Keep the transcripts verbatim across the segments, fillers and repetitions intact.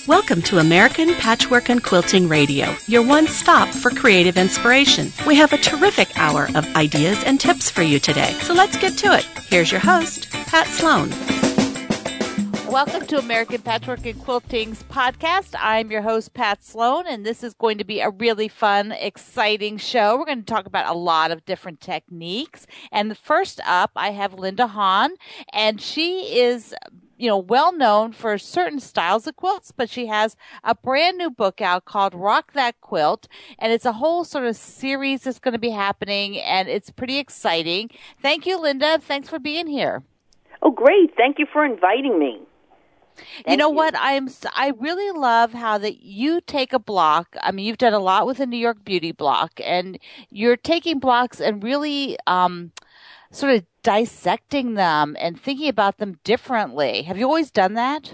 Welcome to American Patchwork and Quilting Radio, your one stop for creative inspiration. We have a terrific hour of ideas and tips for you today, so let's get to it. Here's your host, Pat Sloan. Welcome to American Patchwork and Quilting's podcast. I'm your host, Pat Sloan, and this is going to be a really fun, exciting show. We're going to talk about a lot of different techniques. And first up, I have Linda Hahn, and she is, you know, well known for certain styles of quilts, but she has a brand new book out called Rock That Quilt, and it's a whole sort of series that's going to be happening, and it's pretty exciting. Thank you, Linda. Thanks for being here. Oh, great. Thank you for inviting me. Thank you know you. what? I'm I really love how that you take a block. I mean, you've done a lot with the New York Beauty block, and you're taking blocks and really um, sort of dissecting them and thinking about them differently. Have you always done that?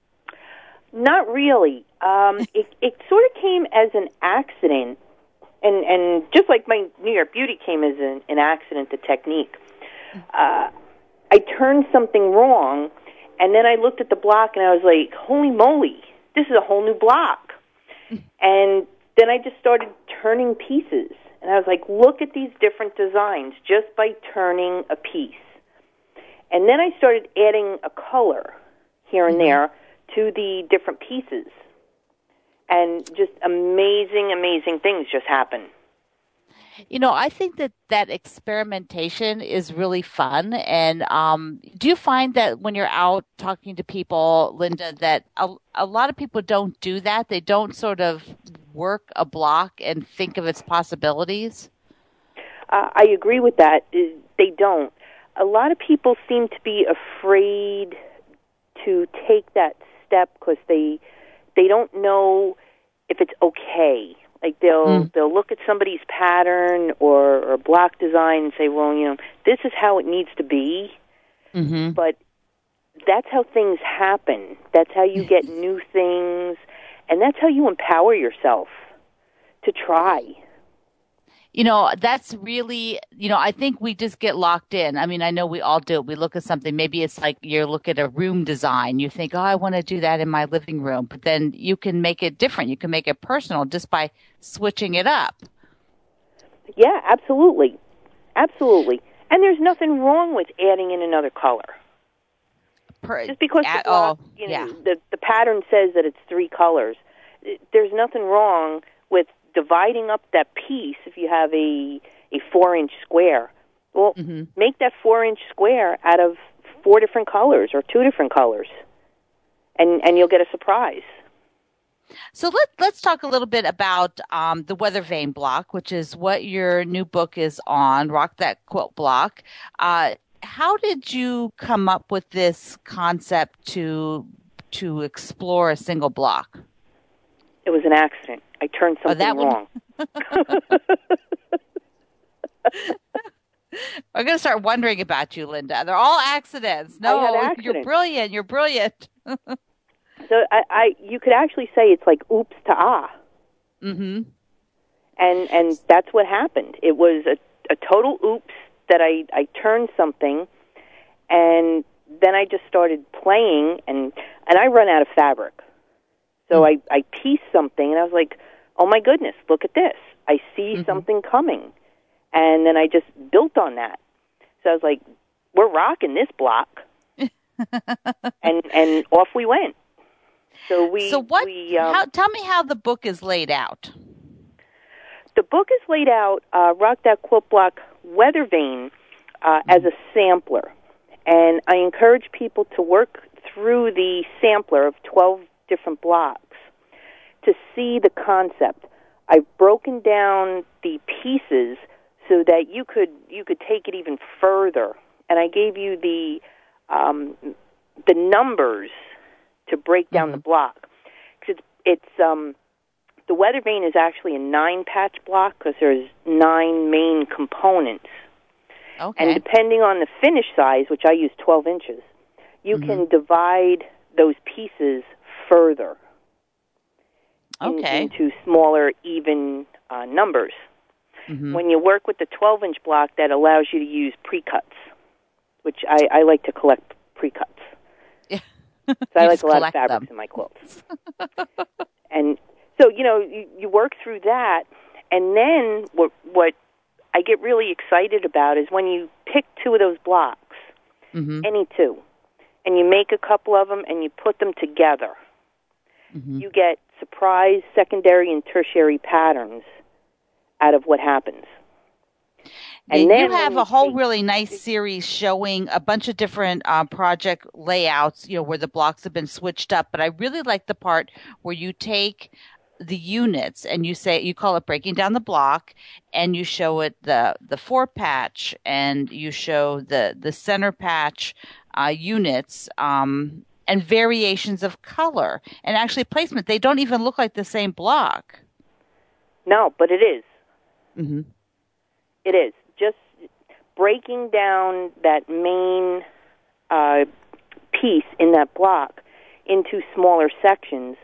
Not really. Um, it, it sort of came as an accident, and, and just like my New York Beauty came as an, an accident, the technique. Uh, I turned something wrong, and then I looked at the block, and I was like, holy moly, this is a whole new block. And then I just started turning pieces. And I was like, look at these different designs just by turning a piece. And then I started adding a color here and there to the different pieces. And just amazing, amazing things just happen. You know, I think that that experimentation is really fun. And um, do you find that when you're out talking to people, Linda, that a, a lot of people don't do that? They don't sort of work a block and think of its possibilities? Uh, I agree with that. They don't. A lot of people seem to be afraid to take that step because they they don't know if it's okay. Like they'll mm. they'll look at somebody's pattern or, or block design and say, well, you know, this is how it needs to be. Mm-hmm. But that's how things happen. That's how you get new things, and that's how you empower yourself to try. You know, that's really, you know, I think we just get locked in. I mean, I know we all do. We look at something. Maybe it's like you look at a room design. You think, oh, I want to do that in my living room. But then you can make it different. You can make it personal just by switching it up. Yeah, absolutely. Absolutely. And there's nothing wrong with adding in another color. Per, just because at, the, block, oh, you know, yeah. the, the pattern says that it's three colors, there's nothing wrong with dividing up that piece. If you have a a four inch square, well, mm-hmm. make that four inch square out of four different colors or two different colors, and and you'll get a surprise. So let let's talk a little bit about um, the weather vane block, which is what your new book is on. Rock That Quilt block. Uh, how did you come up with this concept to to explore a single block? It was an accident. I turned something oh, that wrong. I'm going to start wondering about you, Linda. They're all accidents. No, I had accidents. You're brilliant. You're brilliant. So I, I, you could actually say it's like oops to ah. Mm-hmm. And and that's what happened. It was a, a total oops that I, I turned something, and then I just started playing, and, and I run out of fabric. So I, I pieced something, and I was like, oh, my goodness, look at this. I see mm-hmm. something coming. And then I just built on that. So I was like, we're rocking this block. and and off we went. So we... So what, we, um, how, tell me how the book is laid out. The book is laid out, uh, Rock That Quilt Block Weather Vane, uh, mm-hmm. as a sampler. And I encourage people to work through the sampler of twelve different blocks to see the concept. I've broken down the pieces so that you could you could take it even further, and I gave you the um, the numbers to break down mm-hmm. the block. Because it's, it's um, the weather vane is actually a nine patch block because there's nine main components, okay. and depending on the finish size, which I use twelve inches, you mm-hmm. can divide those pieces further in, okay. into smaller, even uh, numbers. Mm-hmm. When you work with the twelve inch block, that allows you to use pre-cuts, which I, I like to collect pre-cuts. Yeah. So I like a lot of collect fabrics them. in my quilts. And so, you know, you, you work through that, and then what what I get really excited about is when you pick two of those blocks, mm-hmm. any two, and you make a couple of them and you put them together. Mm-hmm. You get surprise secondary and tertiary patterns out of what happens. And then you have a whole really nice series showing a bunch of different uh, project layouts, you know, where the blocks have been switched up. But I really like the part where you take the units and you say, you call it breaking down the block, and you show it the the four patch, and you show the the center patch uh, units um, and variations of color and actually placement. They don't even look like the same block. No, but it is. Mm-hmm. It is. Just breaking down that main uh, piece in that block into smaller sections,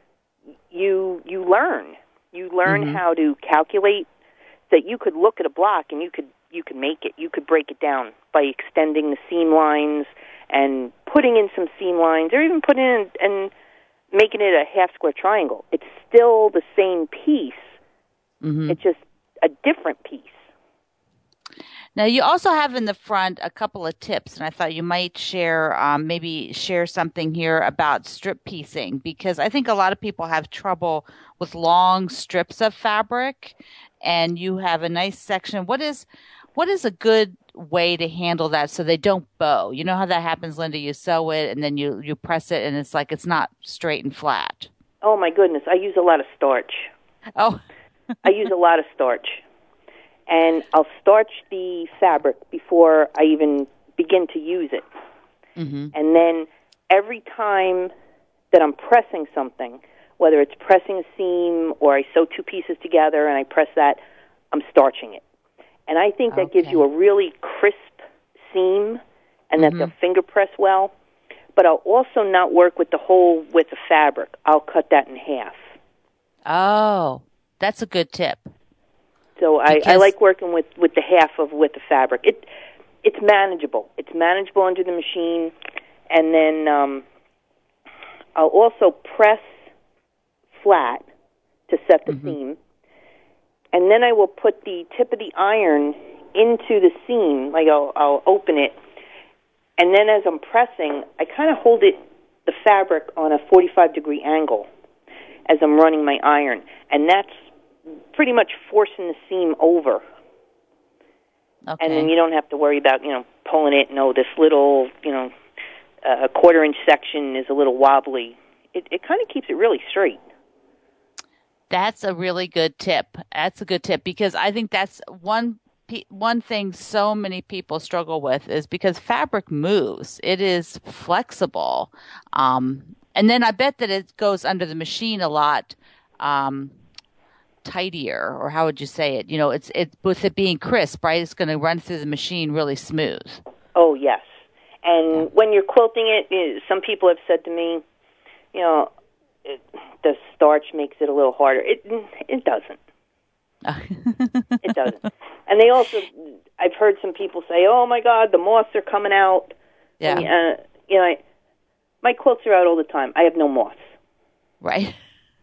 you you learn. You learn mm-hmm. how to calculate that you could look at a block and you could you could make it. You could break it down by extending the seam lines and putting in some seam lines, or even putting in and making it a half square triangle. It's still the same piece. Mm-hmm. It's just a different piece. Now, you also have in the front a couple of tips, and I thought you might share, um, maybe share something here about strip piecing, because I think a lot of people have trouble with long strips of fabric, and you have a nice section. What is, what is a good way to handle that so they don't bow? You know how that happens, Linda? You sew it, and then you, you press it, and it's like it's not straight and flat. Oh, my goodness. I use a lot of starch. Oh. I use a lot of starch. And I'll starch the fabric before I even begin to use it. Mm-hmm. And then every time that I'm pressing something, whether it's pressing a seam or I sew two pieces together and I press that, I'm starching it. And I think that okay. gives you a really crisp seam, and mm-hmm. that's a finger press well. But I'll also not work with the whole width of fabric. I'll cut that in half. Oh, that's a good tip. So I, I like working with, with the half of width of fabric. It it's manageable. It's manageable under the machine, and then um, I'll also press flat to set the mm-hmm. seam, and then I will put the tip of the iron into the seam. Like I'll, I'll open it, and then as I'm pressing, I kind of hold it the fabric on a forty-five degree angle as I'm running my iron, and that's pretty much forcing the seam over. Okay. And then you don't have to worry about, you know, pulling it. No, this little, you know, uh, quarter inch section is a little wobbly. It, it kind of keeps it really straight. That's a really good tip. That's a good tip, because I think that's one one thing so many people struggle with, is because fabric moves. It is flexible. Um, and then I bet that it goes under the machine a lot um tidier, or how would you say it? You know, it's it's with it being crisp, right? It's going to run through the machine really smooth. Oh, yes. And yeah. when you're quilting it, some people have said to me, you know, it, the starch makes it a little harder. It it doesn't. It doesn't. And they also, I've heard some people say, oh, my God, the moths are coming out. Yeah. And, uh, you know, I, my quilts are out all the time. I have no moths. Right.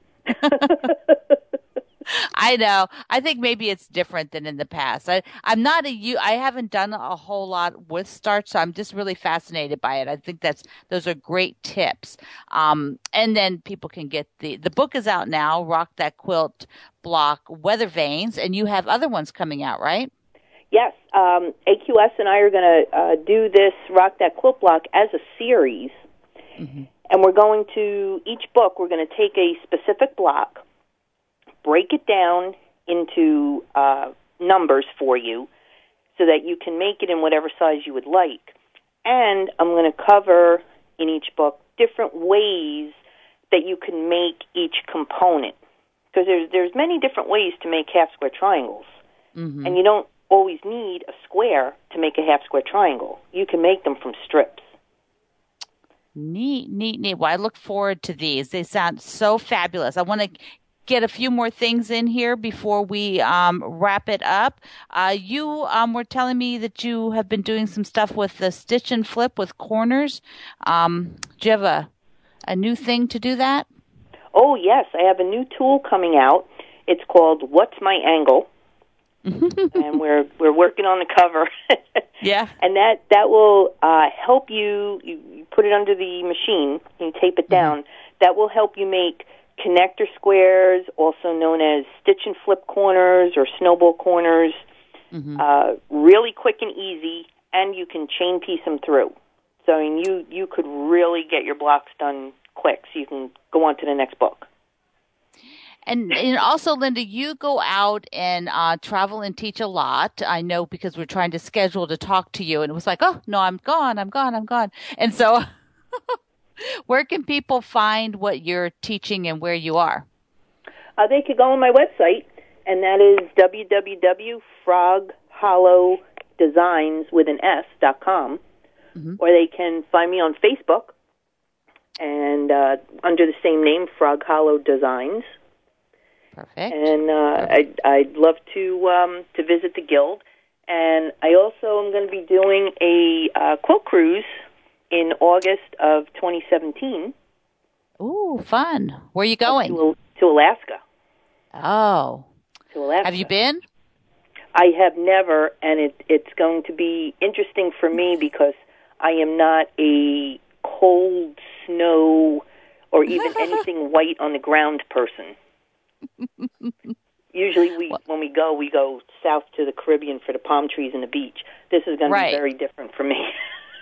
I know. I think maybe it's different than in the past. I, I'm not a you. I haven't done a whole lot with starch, so I'm just really fascinated by it. I think that's those are great tips. Um, and then people can get the the book is out now. Rock That Quilt Block Weather Vanes, and you have other ones coming out, right? Yes. Um, A Q S and I are going to uh, do this Rock That Quilt Block as a series, mm-hmm. and we're going to each book. We're going to take a specific block, break it down into uh, numbers for you so that you can make it in whatever size you would like. And I'm going to cover in each book different ways that you can make each component. Because there's, there's many different ways to make half-square triangles. Mm-hmm. And you don't always need a square to make a half-square triangle. You can make them from strips. Neat, neat, neat. Well, I look forward to these. They sound so fabulous. I want to get a few more things in here before we um, wrap it up. Uh, you um, were telling me that you have been doing some stuff with the stitch and flip with corners. Um, do you have a a new thing to do that? Oh, yes. I have a new tool coming out. It's called What's My Angle? And we're we're working on the cover. Yeah. And that, that will uh, help you, you, you put it under the machine, and you tape it down. Mm-hmm. That will help you make connector squares, also known as stitch and flip corners or snowball corners, mm-hmm. uh, really quick and easy, and you can chain piece them through. So I mean, you, you could really get your blocks done quick, so you can go on to the next book. And, and also, Linda, you go out and uh, travel and teach a lot. I know because we're trying to schedule to talk to you, and it was like, oh, no, I'm gone, I'm gone, I'm gone. And so where can people find what you're teaching and where you are? Uh, they could go on my website, and that is w w w dot frog hollow designs with an S dot com, mm-hmm. or they can find me on Facebook and uh, under the same name, Frog Hollow Designs. Perfect. And uh, Perfect. I'd, I'd love to um, to visit the Guild. And I also am going to be doing a uh, quilt cruise in August of twenty seventeen. Ooh, fun. Where are you going? To, to Alaska. Oh. To Alaska. Have you been? I have never, and it, it's going to be interesting for me because I am not a cold, snow, or even anything white on the ground person. Usually we when we go, we go south to the Caribbean for the palm trees and the beach. This is going right. to be very different for me.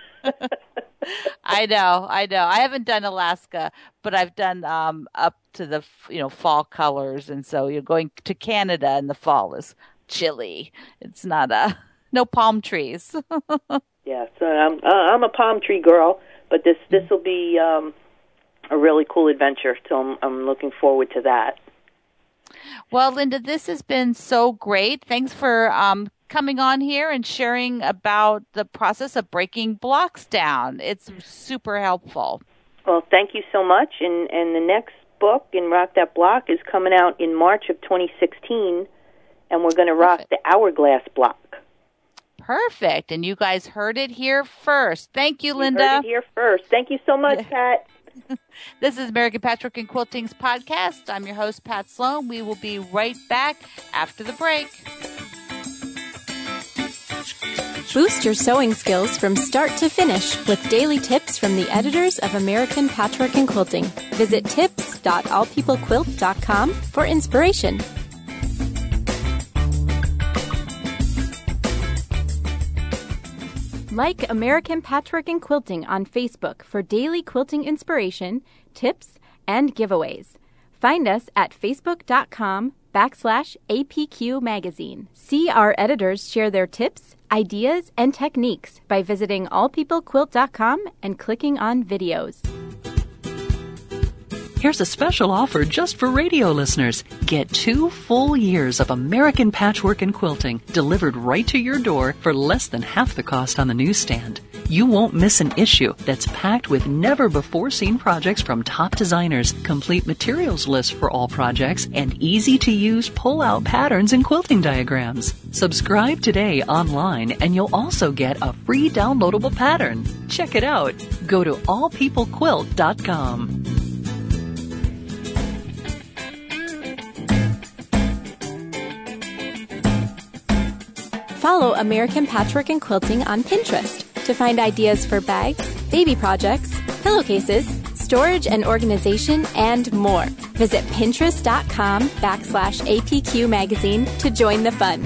I know, I know. I haven't done Alaska, but I've done um, up to the you know fall colors, and so you're going to Canada in the fall is chilly. It's not a no palm trees. Yeah, so I'm uh, I'm a palm tree girl, but this this will be um, a really cool adventure. So I'm, I'm looking forward to that. Well, Linda, this has been so great. Thanks for um, coming on here and sharing about the process of breaking blocks down. It's super helpful. Well, thank you so much. And, and the next book in Rock That Block is coming out in March of twenty sixteen, and we're going to rock Perfect. the Hourglass block. Perfect. And you guys heard it here first. Thank you, Linda. You heard it here first. Thank you so much, Pat. This is American Patchwork and Quilting's podcast. I'm your host, Pat Sloan. We will be right back after the break. Boost your sewing skills from start to finish with daily tips from the editors of American Patchwork and Quilting. Visit tips dot all people quilt dot com for inspiration. Like American Patchwork and Quilting on Facebook for daily quilting inspiration, tips, and giveaways. Find us at facebook.com backslash APQ magazine. See our editors share their tips, ideas, and techniques by visiting all people quilt dot com and clicking on videos. Here's a special offer just for radio listeners. Get two full years of American Patchwork and Quilting delivered right to your door for less than half the cost on the newsstand. You won't miss an issue that's packed with never-before-seen projects from top designers, complete materials lists for all projects, and easy-to-use pull-out patterns and quilting diagrams. Subscribe today online, and you'll also get a free downloadable pattern. Check it out. Go to all people quilt dot com. Follow American Patchwork and Quilting on Pinterest to find ideas for bags, baby projects, pillowcases, storage and organization, and more. Visit pinterest.com backslash APQ magazine to join the fun.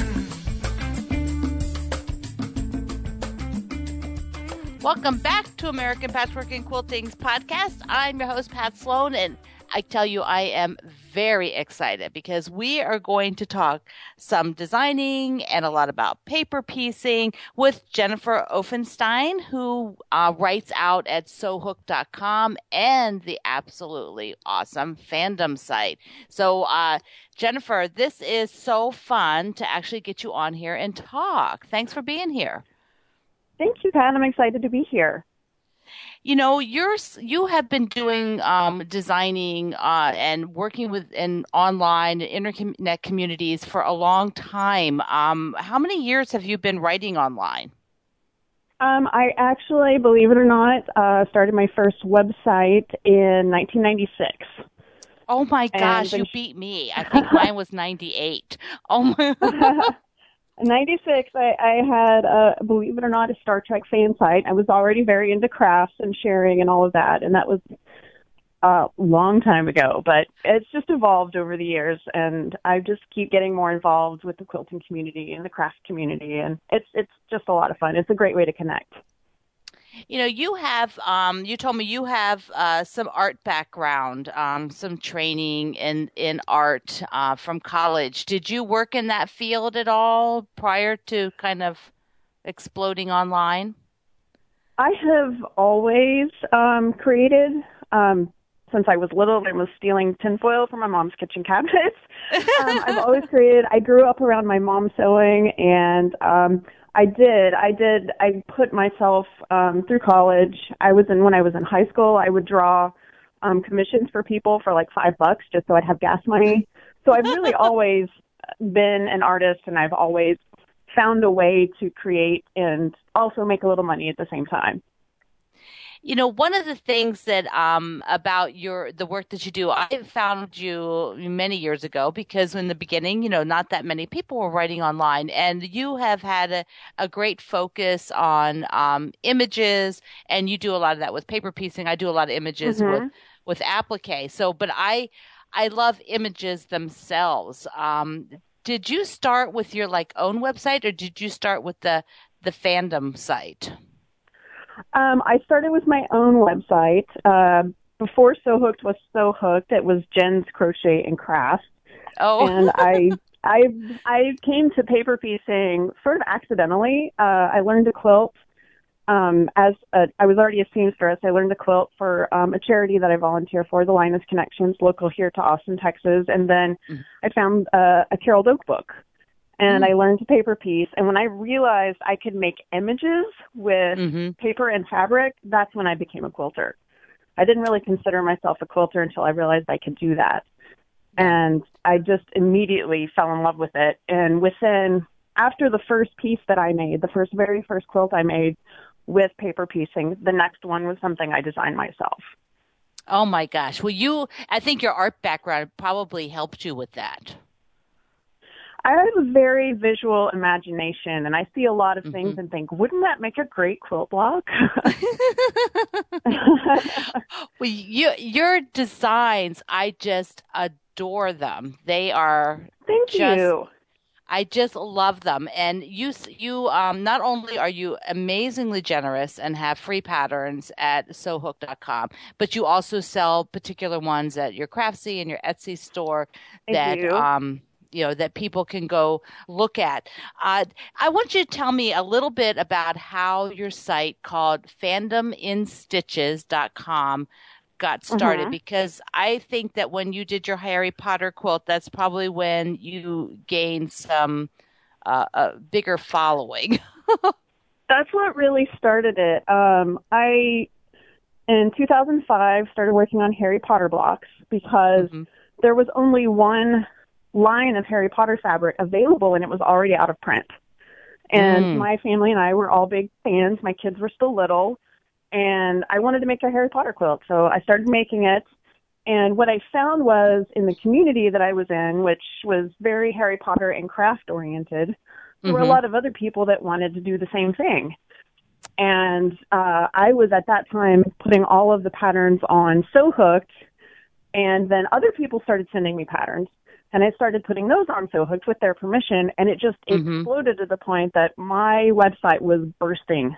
Welcome back to American Patchwork and Quilting's podcast. I'm your host, Pat Sloan, and I tell you, I am very excited because we are going to talk some designing and a lot about paper piecing with Jennifer Offenstein, who uh, writes out at sew hook dot com and the absolutely awesome Fandom site. So, uh, Jennifer, this is so fun to actually get you on here and talk. Thanks for being here. Thank you, Pat. I'm excited to be here. You know, you're you have been doing um, designing uh, and working with in online internet communities for a long time. Um, how many years have you been writing online? Um, I actually, believe it or not, uh, started my first website in nineteen ninety-six. Oh my gosh, you beat me. I think mine was ninety-eight. Oh my. ninety-six, I, I had, uh, believe it or not, a Star Trek fan site. I was already very into crafts and sharing and all of that, and that was a long time ago, but it's just evolved over the years, and I just keep getting more involved with the quilting community and the craft community, and it's it's just a lot of fun. It's a great way to connect. You know, you have, um, you told me you have uh, some art background, um, some training in, in art uh, from college. Did you work in that field at all prior to kind of exploding online? I have always um, created. Um, since I was little, I was stealing tinfoil from my mom's kitchen cabinets. um, I've always created. I grew up around my mom sewing, and um, I did. I did. I put myself um, through college. I was in when I was in high school. I would draw um, commissions for people for like five bucks just so I'd have gas money. So I've really always been an artist, and I've always found a way to create and also make a little money at the same time. You know, one of the things that um, about your the work that you do, I found you many years ago because in the beginning, you know, not that many people were writing online, and you have had a, a great focus on um, images, and you do a lot of that with paper piecing. I do a lot of images mm-hmm. with with applique. So, but I I love images themselves. Um, did you start with your like own website, or did you start with the the fandom site? Um, I started with my own website. Uh, before Sew Hooked was Sew Hooked, it was Jen's Crochet and Crafts. Oh. And I, I, I came to paper piecing sort of accidentally. Uh, I learned to quilt um, as a, I was already a seamstress. I learned to quilt for um, a charity that I volunteer for, the Linus Connections, local here to Austin, Texas. And then mm. I found uh, a Carol Doak book. And I learned to paper piece. And when I realized I could make images with mm-hmm. paper and fabric, that's when I became a quilter. I didn't really consider myself a quilter until I realized I could do that. And I just immediately fell in love with it. And within, after the first piece that I made, the first, very first quilt I made with paper piecing, the next one was something I designed myself. Oh my gosh. Well, you, I think your art background probably helped you with that. I have a very visual imagination, and I see a lot of things mm-hmm. and think, wouldn't that make a great quilt blog? Well, you, your designs, I just adore them. They are Thank just, you. I just love them. And you, you, um, not only are you amazingly generous and have free patterns at sew hook dot com, but you also sell particular ones at your Craftsy and your Etsy store Thank that, you. um, you know, that people can go look at. Uh, I want you to tell me a little bit about how your site called fandom in stitches dot com got started, mm-hmm. because I think that when you did your Harry Potter quilt, that's probably when you gained some uh, a bigger following. That's what really started it. Um, I, in two thousand five, started working on Harry Potter blocks because mm-hmm. there was only one line of Harry Potter fabric available, and it was already out of print. And mm. my family and I were all big fans. My kids were still little, and I wanted to make a Harry Potter quilt, so I started making it. And what I found was in the community that I was in, which was very Harry Potter and craft oriented, mm-hmm. there were a lot of other people that wanted to do the same thing. And uh, I was at that time putting all of the patterns on Sew Hooked, and then other people started sending me patterns. And I started putting those on Sew Hooked with their permission, and it just mm-hmm. exploded to the point that my website was bursting.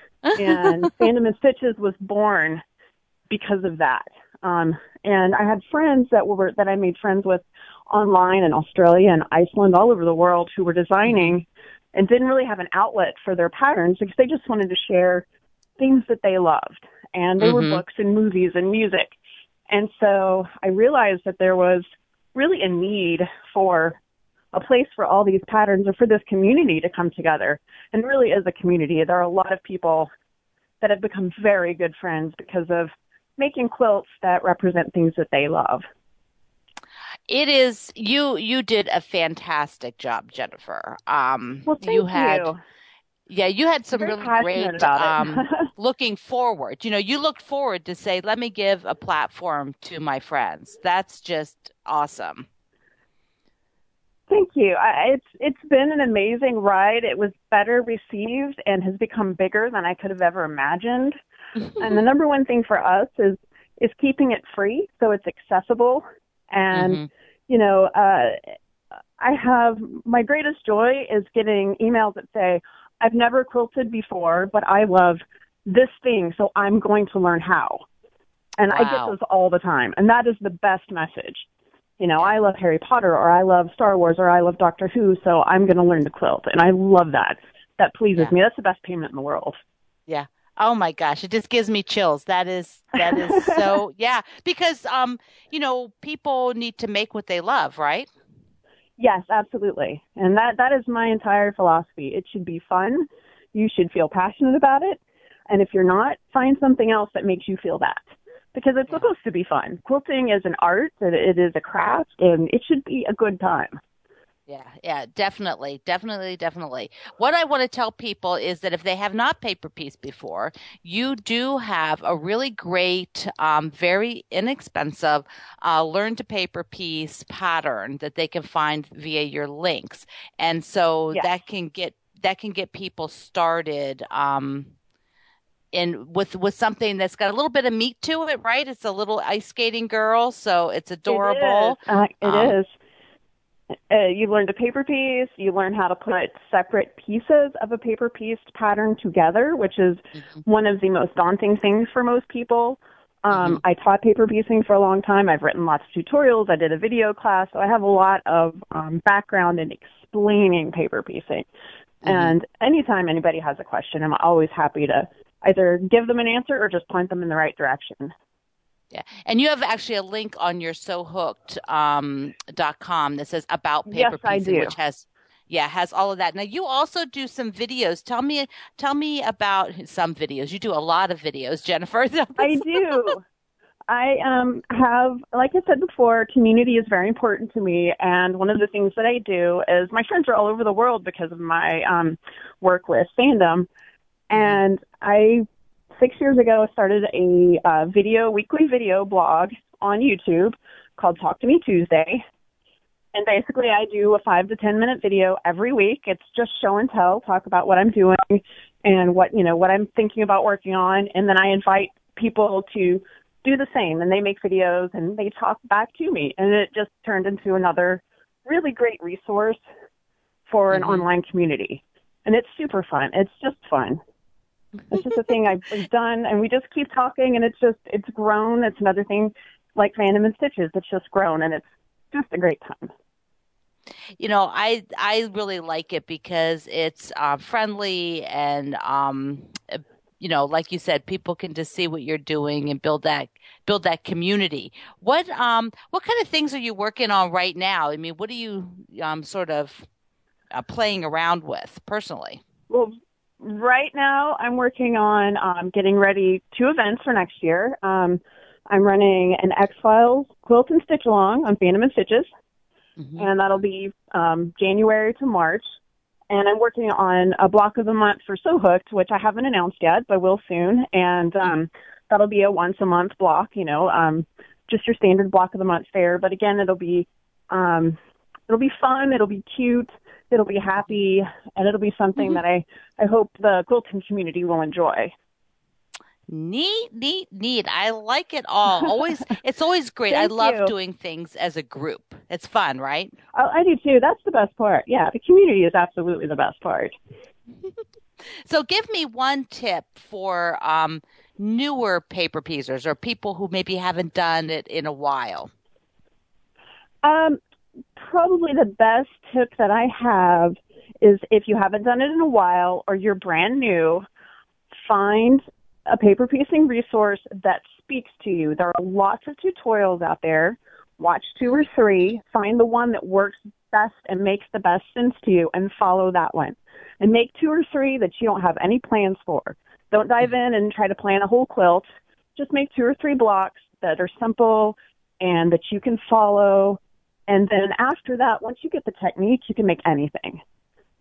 And Fandom in Stitches was born because of that. Um, and I had friends that were that I made friends with online in Australia and Iceland, all over the world, who were designing and didn't really have an outlet for their patterns because they just wanted to share things that they loved. And they mm-hmm. were books and movies and music. And so I realized that there was really a need for a place for all these patterns or for this community to come together. And really as a community, there are a lot of people that have become very good friends because of making quilts that represent things that they love. It is, you, you did a fantastic job, Jennifer. Um, well, thank you. Had, you. Yeah, you had some Very really great um, it. looking forward. You know, you looked forward to say, let me give a platform to my friends. That's just awesome. Thank you. I, it's it's been an amazing ride. It was better received and has become bigger than I could have ever imagined. And the number one thing for us is is keeping it free so it's accessible. And, mm-hmm. you know, uh, I have my greatest joy is getting emails that say, I've never quilted before, but I love this thing, so I'm going to learn how. And wow. I get those all the time. And that is the best message. You know, I love Harry Potter, or I love Star Wars, or I love Doctor Who, so I'm going to learn to quilt. And I love that. That pleases yeah. me. That's the best payment in the world. Yeah. Oh my gosh, it just gives me chills. That is that is so yeah, because um, you know, people need to make what they love, right? Yes, absolutely. And that that is my entire philosophy. It should be fun. You should feel passionate about it. And if you're not, find something else that makes you feel that. Because it's yeah. supposed to be fun. Quilting is an art, it is a craft, and it should be a good time. Yeah, yeah, definitely, definitely, definitely. What I want to tell people is that if they have not paper pieced before, you do have a really great, um, very inexpensive uh, learn to paper piece pattern that they can find via your links, and so yes. that can get that can get people started. Um, in with with something that's got a little bit of meat to it, right? It's a little ice skating girl, so it's adorable. It is. Uh, it um, is. Uh, you learn to paper piece. You learn how to put separate pieces of a paper pieced pattern together, which is mm-hmm. one of the most daunting things for most people. Um, mm-hmm. I taught paper piecing for a long time. I've written lots of tutorials. I did a video class, so I have a lot of um, background in explaining paper piecing. Mm-hmm. And anytime anybody has a question, I'm always happy to either give them an answer or just point them in the right direction. Yeah, and you have actually a link on your so hooked um, dot com that says about paper yes, piecing, I do. which has yeah has all of that. Now you also do some videos. Tell me, tell me about some videos. You do a lot of videos, Jennifer. I do. I um, have, like I said before, community is very important to me, and one of the things that I do is my friends are all over the world because of my um, work with fandom, and I. Six years ago, I started a uh, video, weekly video blog on YouTube called Talk to Me Tuesday. And basically, I do a five to ten minute video every week. It's just show and tell, talk about what I'm doing and what, you know, what I'm thinking about working on. And then I invite people to do the same. And they make videos and they talk back to me. And it just turned into another really great resource for mm-hmm. an online community. And it's super fun. It's just fun. It's just a thing I've done, and we just keep talking, and it's just, it's grown. It's another thing like Fandom and Stitches. It's just grown, and it's just a great time. You know, I I really like it because it's uh, friendly and, um, you know, like you said, people can just see what you're doing and build that build that community. What um what kind of things are you working on right now? I mean, what are you um sort of uh, playing around with personally? Well, right now, I'm working on um, getting ready two events for next year. Um, I'm running an X-Files Quilt and Stitch Along on Fandom and Stitches, mm-hmm. and that'll be um, January to March. And I'm working on a block of the month for So Hooked, which I haven't announced yet, but will soon. And um, that'll be a once-a-month block, you know, um, just your standard block of the month fare. But again, it'll be um, it'll be fun. It'll be cute. It'll be happy, and it'll be something mm-hmm. that I, I hope the quilting community will enjoy. Neat, neat, neat. I like it all. Always, it's always great. I love you. doing things as a group. It's fun, right? I, I do too. That's the best part. Yeah, the community is absolutely the best part. So give me one tip for um, newer paper piecers or people who maybe haven't done it in a while. Um. Probably the best tip that I have is if you haven't done it in a while or you're brand new, find a paper piecing resource that speaks to you. There are lots of tutorials out there. Watch two or three. Find the one that works best and makes the best sense to you and follow that one. And make two or three that you don't have any plans for. Don't dive in and try to plan a whole quilt. Just make two or three blocks that are simple and that you can follow. And then after that, once you get the technique, you can make anything.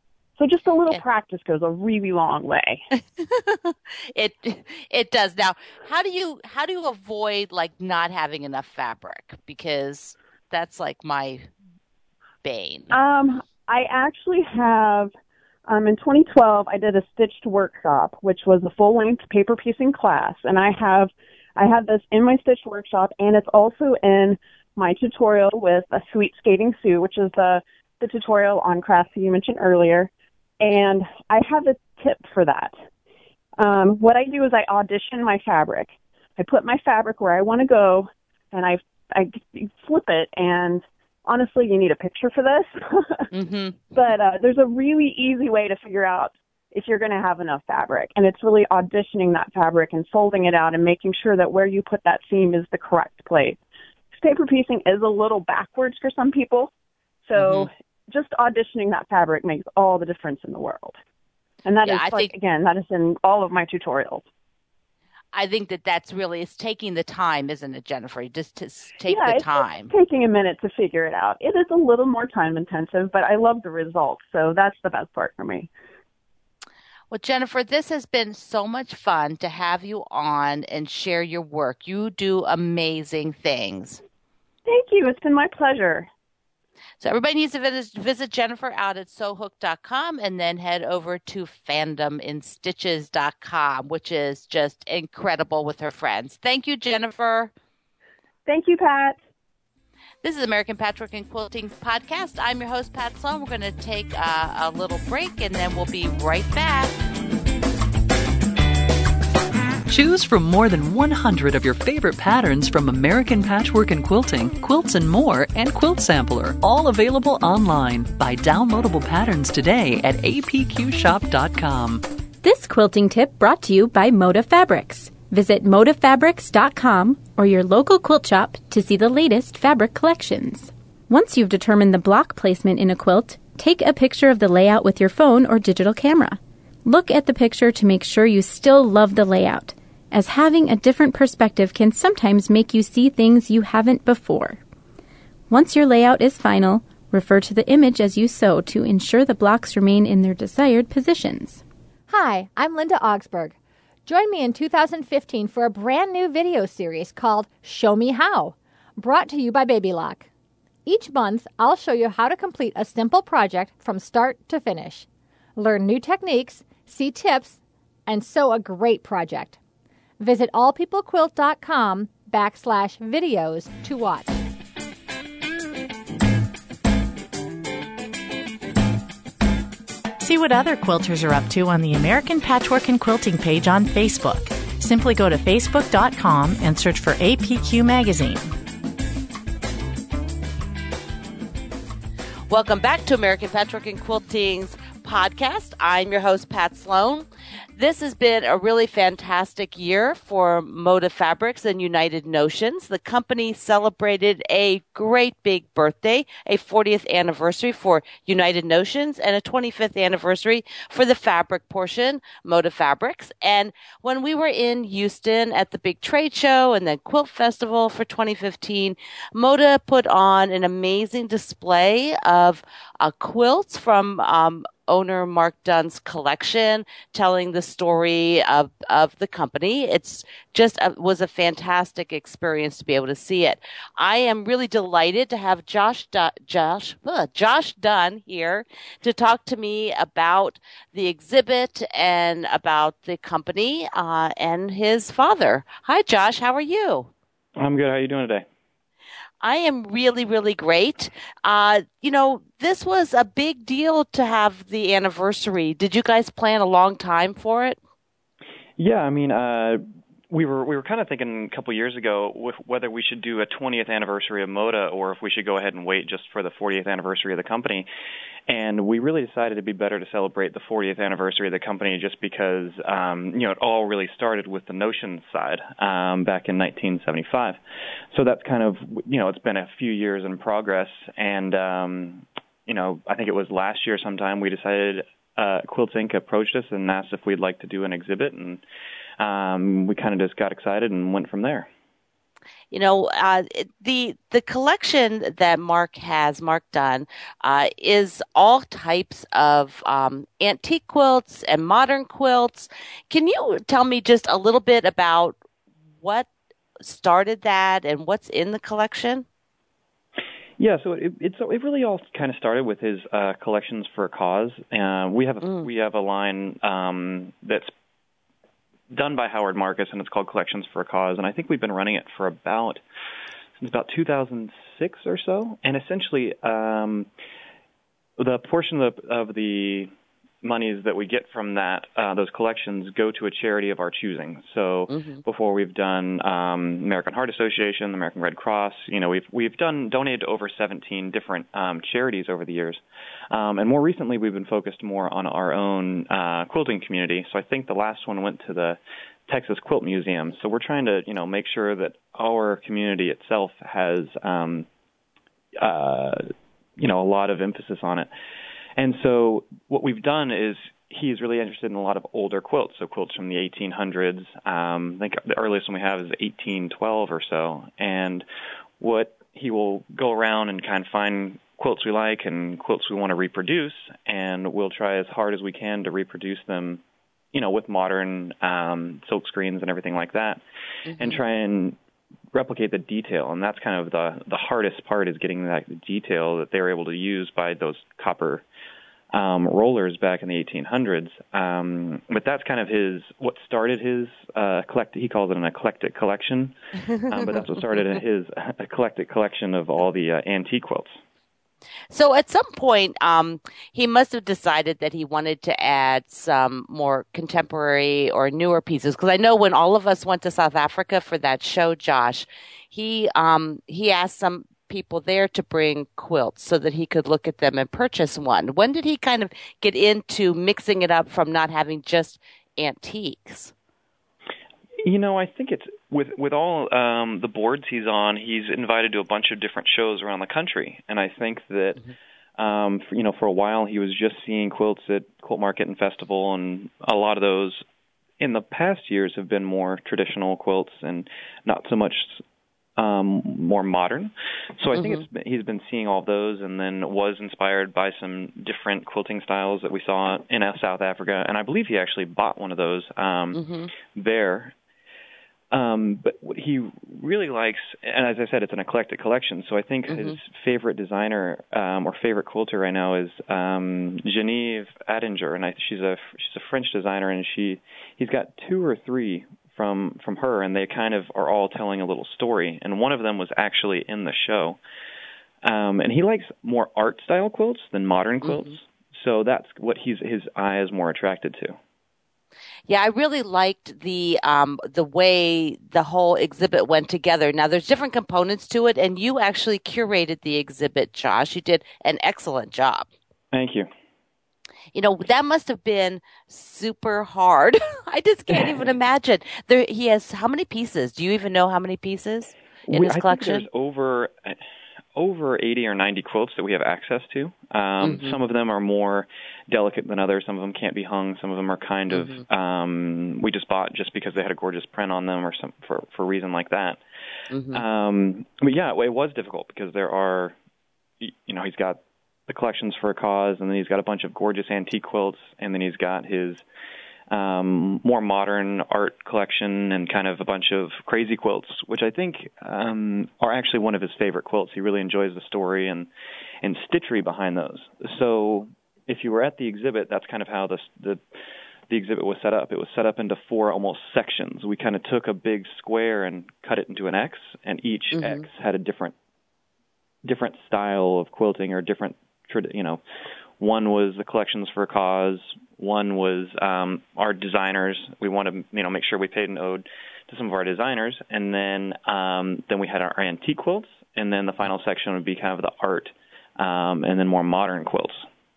So just a little Yeah. practice goes a really long way. it it does. Now, how do you how do you avoid like not having enough fabric? Because that's like my bane. Um, I actually have, um, in twenty twelve, I did a stitched workshop, which was a full-length paper piecing class, and I have, I have this in my stitched workshop, and it's also in my tutorial with a Sweet Skating Sue, which is the, the tutorial on crafts that you mentioned earlier, and I have a tip for that. Um, what I do is I audition my fabric. I put my fabric where I want to go, and I, I flip it, and honestly, you need a picture for this. mm-hmm. But uh, there's a really easy way to figure out if you're going to have enough fabric. And it's really auditioning that fabric and folding it out and making sure that where you put that seam is the correct place. Paper piecing is a little backwards for some people. So mm-hmm. just auditioning that fabric makes all the difference in the world. And that yeah, is, I like, think, again, that is in all of my tutorials. I think that that's really, it's taking the time, isn't it, Jennifer? Just to take yeah, the it's time. taking a minute to figure it out. It is a little more time intensive, but I love the results. So that's the best part for me. Well, Jennifer, this has been so much fun to have you on and share your work. You do amazing things. Thank you. It's been my pleasure. So everybody needs to visit, visit Jennifer out at sew hook dot com and then head over to fandom in stitches dot com, which is just incredible with her friends. Thank you, Jennifer. Thank you, Pat. This is American Patchwork and Quilting Podcast. I'm your host, Pat Sloan. We're going to take uh, a little break, and then we'll be right back. Choose from more than one hundred of your favorite patterns from American Patchwork and Quilting, Quilts and More, and Quilt Sampler, all available online. Buy downloadable patterns today at a p q shop dot com. This quilting tip brought to you by Moda Fabrics. Visit moda fabrics dot com or your local quilt shop to see the latest fabric collections. Once you've determined the block placement in a quilt, take a picture of the layout with your phone or digital camera. Look at the picture to make sure you still love the layout, as having a different perspective can sometimes make you see things you haven't before. Once your layout is final, refer to the image as you sew to ensure the blocks remain in their desired positions. Hi, I'm Linda Augsburg. Join me in two thousand fifteen for a brand new video series called Show Me How, brought to you by Babylock. Each month, I'll show you how to complete a simple project from start to finish. Learn new techniques, see tips, and sew a great project. Visit allpeoplequilt.com backslash videos to watch. See what other quilters are up to on the American Patchwork and Quilting page on Facebook. Simply go to facebook dot com and search for A P Q Magazine. Welcome back to American Patchwork and Quilting's podcast. I'm your host, Pat Sloan. This has been a really fantastic year for Moda Fabrics and United Notions. The company celebrated a great big birthday, a fortieth anniversary for United Notions and a twenty-fifth anniversary for the fabric portion, Moda Fabrics. And when we were in Houston at the big trade show and then Quilt Festival for twenty fifteen, Moda put on an amazing display of uh, quilts from um, owner Mark Dunn's collection, telling the story of, of the company. It's just a, was a fantastic experience to be able to see it. I am really delighted to have Josh Du- Josh uh, Josh Dunn here to talk to me about the exhibit and about the company uh, and his father. Hi, Josh. How are you? I'm good. How are you doing today? I am really, really great. Uh, you know, this was a big deal to have the anniversary. Did you guys plan a long time for it? Yeah, I mean, uh, we were we were kind of thinking a couple years ago with whether we should do a twentieth anniversary of Moda or if we should go ahead and wait just for the fortieth anniversary of the company. And we really decided it'd be better to celebrate the fortieth anniversary of the company just because, um, you know, it all really started with the Notions side um, back in nineteen seventy-five. So that's kind of, you know, it's been a few years in progress. And, um, you know, I think it was last year sometime we decided, uh, Quilts Incorporated approached us and asked if we'd like to do an exhibit. And um, we kind of just got excited and went from there. You know, uh, the the collection that Mark has, Mark Dunn, uh, is all types of um, antique quilts and modern quilts. Can you tell me just a little bit about what started that and what's in the collection? Yeah, so it it's, it really all kind of started with his uh, collections for a cause. Uh, we have a, mm. we have a line um, that's done by Howard Marcus, and it's called Collections for a Cause. And I think we've been running it for about since about two thousand six or so. And essentially, um, the portion of the, of the monies that we get from that uh, those collections go to a charity of our choosing. So mm-hmm. before we've done um, American Heart Association, the American Red Cross. You know, we've we've done donated to over seventeen different um, charities over the years, um, and more recently we've been focused more on our own uh, quilting community. So I think the last one went to the Texas Quilt Museum. So we're trying to you know make sure that our community itself has um, uh, you know a lot of emphasis on it. And so what we've done is he's really interested in a lot of older quilts, so quilts from the eighteen hundreds. Um, I think the earliest one we have is eighteen twelve or so. And what he will go around and kind of find quilts we like and quilts we want to reproduce, and we'll try as hard as we can to reproduce them, you know, with modern um, silk screens and everything like that, mm-hmm. and try and replicate the detail. And that's kind of the, the hardest part, is getting that detail that they were able to use by those copper Um, rollers back in the eighteen hundreds, um, but that's kind of his what started his uh, collect. He calls it an eclectic collection, um, but that's what started his eclectic collection of all the uh, antique quilts. So at some point, um, he must have decided that he wanted to add some more contemporary or newer pieces. Because I know when all of us went to South Africa for that show, Josh, he um, he asked some people there to bring quilts so that he could look at them and purchase one. When did he kind of get into mixing it up from not having just antiques? You know, I think it's with with all um, the boards he's on, he's invited to a bunch of different shows around the country, and I think that mm-hmm. um, for, you know, for a while he was just seeing quilts at Quilt Market and Festival, and a lot of those in the past years have been more traditional quilts and not so much um, more modern. So I mm-hmm. think it's, he's been seeing all of those, and then was inspired by some different quilting styles that we saw in South Africa, and I believe he actually bought one of those um, mm-hmm. there. Um, but what he really likes, and as I said, it's an eclectic collection, so I think mm-hmm. his favorite designer um, or favorite quilter right now is um, Genevieve Attinger, and I, she's a she's a French designer, and she he's got two or three from from her, and they kind of are all telling a little story, and one of them was actually in the show. Um, and he likes more art style quilts than modern quilts, mm-hmm. so that's what he's his eye is more attracted to. Yeah, I really liked the um, the way the whole exhibit went together. Now, there's different components to it, and you actually curated the exhibit, Josh. You did an excellent job. Thank you. You know, that must have been super hard. I just can't even imagine. There, he has how many pieces? Do you even know how many pieces in we, his I collection? Think there's over over eighty or ninety quilts that we have access to. Um, mm-hmm. Some of them are more delicate than others. Some of them can't be hung. Some of them are kind of mm-hmm. um, we just bought just because they had a gorgeous print on them, or some for for a reason like that. Mm-hmm. Um, but yeah, it was difficult because there are, you know, he's got the collections for a cause, and then he's got a bunch of gorgeous antique quilts, and then he's got his um, more modern art collection and kind of a bunch of crazy quilts, which I think um, are actually one of his favorite quilts. He really enjoys the story and, and stitchery behind those. So if you were at the exhibit, that's kind of how the, the the exhibit was set up. It was set up into four almost sections. We kind of took a big square and cut it into an X, and each mm-hmm. X had a different different style of quilting or different, you know, one was the collections for a cause. One was um, our designers. We want to, you know, make sure we paid an ode to some of our designers, and then um, then we had our antique quilts, and then the final section would be kind of the art, um, and then more modern quilts.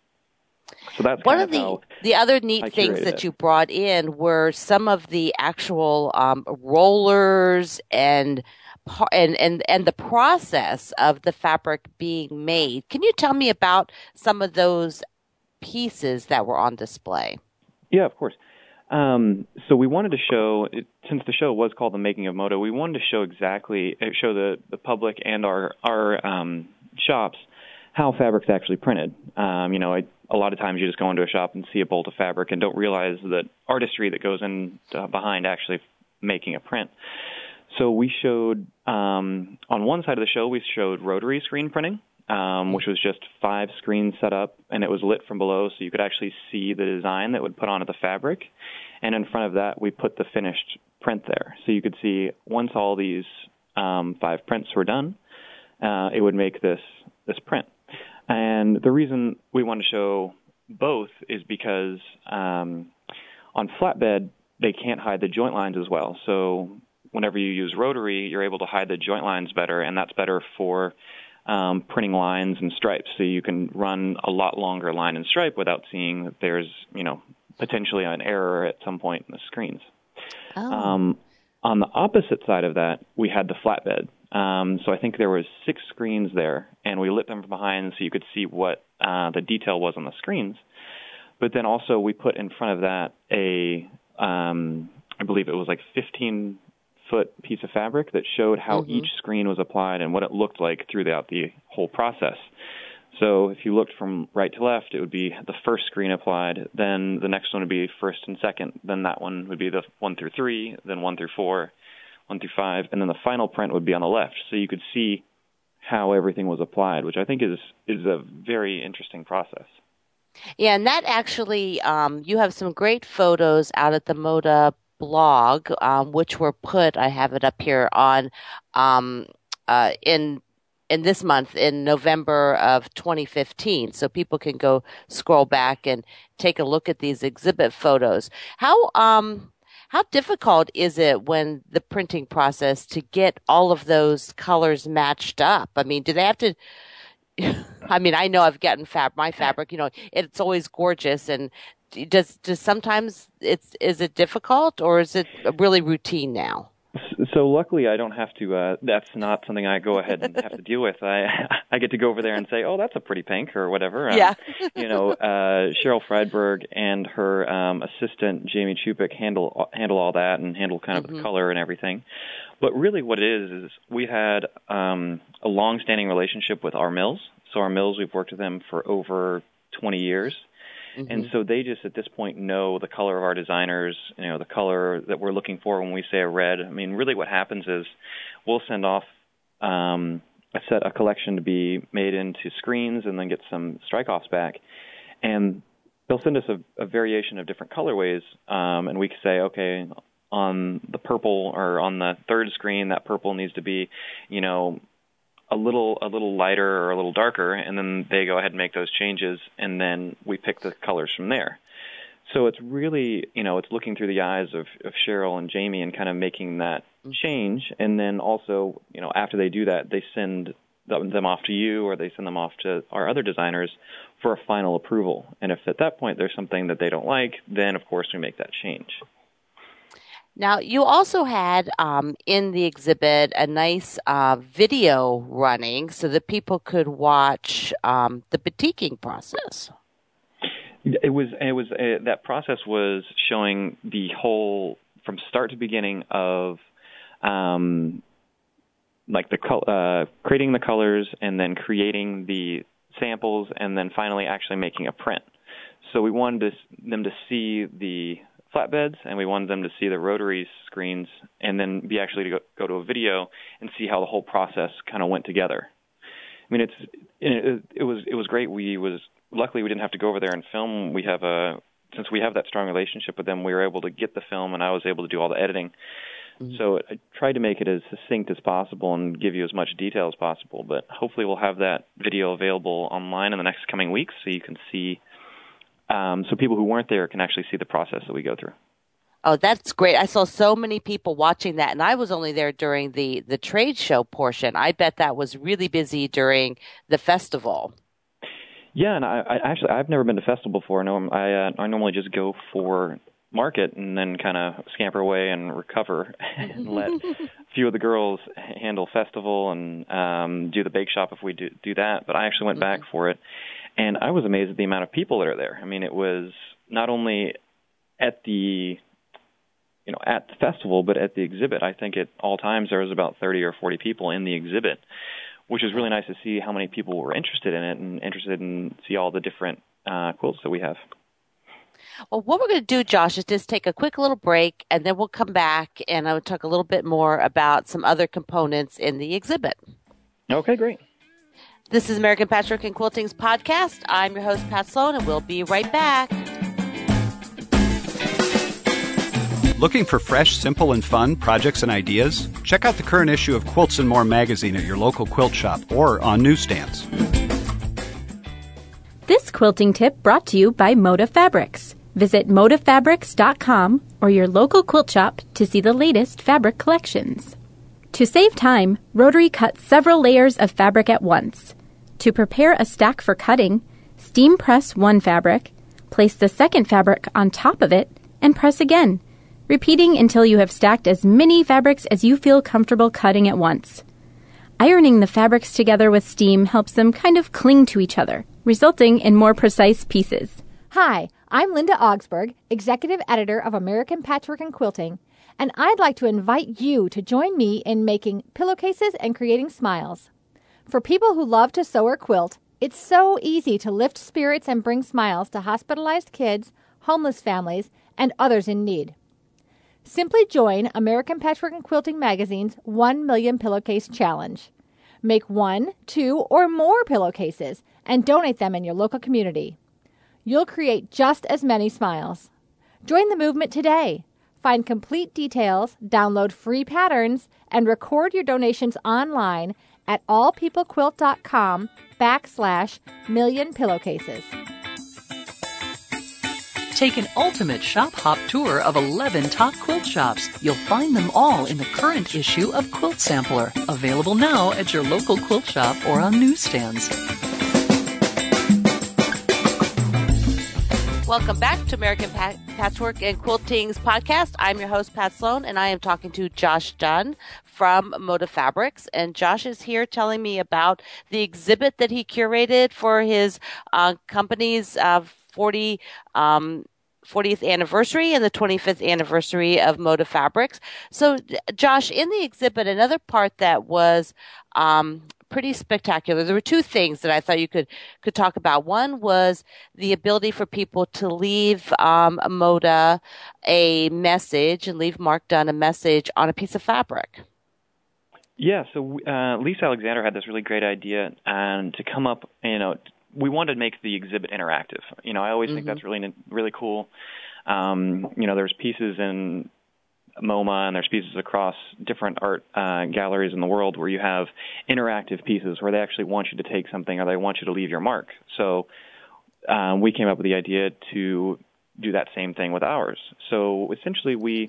So that's one kind of the how the other neat I things that it. you brought in were some of the actual um, rollers and. And, and and the process of the fabric being made. Can you tell me about some of those pieces that were on display? Yeah, of course. Um, so we wanted to show, it, since the show was called The Making of Moda, we wanted to show exactly, show the, the public and our, our um, shops how fabric's actually printed. Um, you know, I, a lot of times you just go into a shop and see a bolt of fabric and don't realize the artistry that goes in uh, behind actually making a print. So we showed, um, on one side of the show, we showed rotary screen printing, um, which was just five screens set up, and it was lit from below, so you could actually see the design that would put onto the fabric. And in front of that, we put the finished print there. So you could see once all these um, five prints were done, uh, it would make this, this print. And the reason we want to show both is because um, on flatbed, they can't hide the joint lines as well. So whenever you use rotary, you're able to hide the joint lines better, and that's better for um, printing lines and stripes. So you can run a lot longer line and stripe without seeing that there's, you know, potentially an error at some point in the screens. Oh. Um, on the opposite side of that, we had the flatbed. Um, so I think there was six screens there, and we lit them from behind so you could see what uh, the detail was on the screens. But then also we put in front of that a, um, I believe it was like fifteen-foot piece of fabric that showed how mm-hmm. each screen was applied and what it looked like throughout the whole process. So if you looked from right to left, it would be the first screen applied, then the next one would be first and second, then that one would be the one through three, then one through four, one through five, and then the final print would be on the left. So you could see how everything was applied, which I think is is a very interesting process. Yeah, and that actually, um, you have some great photos out at the Moda blog, um, which were put, I have it up here, on um, uh, in in this month, in November of twenty fifteen. So people can go scroll back and take a look at these exhibit photos. How um how difficult is it when the printing process to get all of those colors matched up? I mean, do they have to, I mean, I know I've gotten fab, my fabric, you know, it's always gorgeous. And does, does sometimes it's, is it difficult, or is it really routine now? So luckily, I don't have to. Uh, that's not something I go ahead and have to deal with. I I get to go over there and say, "Oh, that's a pretty pink," or whatever. Um, yeah. you know, uh, Cheryl Friedberg and her um, assistant Jamie Chupik handle handle all that and handle kind of mm-hmm. the color and everything. But really, what it is is we had um, a long-standing relationship with our mills. So our mills, we've worked with them for over twenty years. Mm-hmm. And so they just, at this point, know the color of our designers, you know, the color that we're looking for when we say a red. I mean, really what happens is we'll send off um, a set, a collection to be made into screens and then get some strike-offs back. And they'll send us a, a variation of different colorways, um, and we can say, okay, on the purple or on the third screen, that purple needs to be, you know, a little a little lighter or a little darker, and then they go ahead and make those changes, and then we pick the colors from there. So it's really, you know, it's looking through the eyes of, of Cheryl and Jamie and kind of making that change, and then also, you know, after they do that, they send them off to you, or they send them off to our other designers for a final approval. And if at that point there's something that they don't like, then of course we make that change. Now, you also had um, in the exhibit a nice uh, video running so that people could watch um, the batiking process. It was it was uh, that process was showing the whole from start to beginning of um, like the uh, creating the colors and then creating the samples and then finally actually making a print. So we wanted to, them to see the flatbeds, and we wanted them to see the rotary screens, and then be actually to go, go to a video and see how the whole process kind of went together. I mean, it's it, it was it was great. We was luckily we didn't have to go over there and film. We have a since we have that strong relationship with them, we were able to get the film, and I was able to do all the editing. Mm-hmm. So I tried to make it as succinct as possible and give you as much detail as possible. But hopefully, we'll have that video available online in the next coming weeks, so you can see. Um, so people who weren't there can actually see the process that we go through. Oh, that's great. I saw so many people watching that, and I was only there during the, the trade show portion. I bet that was really busy during the festival. Yeah, and I, I actually, I've never been to festival before. No, I, uh, I normally just go for market and then kind of scamper away and recover and let a few of the girls handle festival and um, do the bake shop if we do, do that. But I actually went mm-hmm. back for it. And I was amazed at the amount of people that are there. I mean, it was not only at the you know at the festival, but at the exhibit, I think at all times there was about thirty or forty people in the exhibit, which was really nice to see how many people were interested in it and interested in see all the different uh, quilts that we have. Well, what we're going to do, Josh, is just take a quick little break, and then we'll come back, and I will talk a little bit more about some other components in the exhibit. Okay, great. This is American Patchwork and Quilting's podcast. I'm your host, Pat Sloan, and we'll be right back. Looking for fresh, simple, and fun projects and ideas? Check out the current issue of Quilts and More magazine at your local quilt shop or on newsstands. This quilting tip brought to you by Moda Fabrics. Visit moda fabrics dot com or your local quilt shop to see the latest fabric collections. To save time, Rotary cuts several layers of fabric at once. To prepare a stack for cutting, steam press one fabric, place the second fabric on top of it, and press again, repeating until you have stacked as many fabrics as you feel comfortable cutting at once. Ironing the fabrics together with steam helps them kind of cling to each other, resulting in more precise pieces. Hi, I'm Linda Augsburg, Executive Editor of American Patchwork and Quilting, and I'd like to invite you to join me in making pillowcases and creating smiles. For people who love to sew or quilt, it's so easy to lift spirits and bring smiles to hospitalized kids, homeless families, and others in need. Simply join American Patchwork and Quilting Magazine's one million Pillowcase Challenge. Make one, two, or more pillowcases and donate them in your local community. You'll create just as many smiles. Join the movement today. Find complete details, download free patterns, and record your donations online at allpeoplequilt.com backslash million pillowcases. Take an ultimate shop hop tour of eleven top quilt shops. You'll find them all in the current issue of Quilt Sampler, available now at your local quilt shop or on newsstands. Welcome back to American Pat- Patchwork and Quilting's podcast. I'm your host, Pat Sloan, and I am talking to Josh Dunn from Moda Fabrics. And Josh is here telling me about the exhibit that he curated for his uh, company's uh, forty, um, fortieth anniversary and the twenty-fifth anniversary of Moda Fabrics. So, Josh, in the exhibit, another part that was um, pretty spectacular. There were two things that I thought you could could talk about. One was the ability for people to leave um, Moda a message and leave Mark Dunn a message on a piece of fabric. Yeah, so uh, Lisa Alexander had this really great idea and to come up, you know, we wanted to make the exhibit interactive. You know, I always mm-hmm. think that's really really cool. Um, you know, there's pieces in MoMA and there's pieces across different art uh, galleries in the world where you have interactive pieces where they actually want you to take something or they want you to leave your mark. So um, we came up with the idea to do that same thing with ours. So essentially we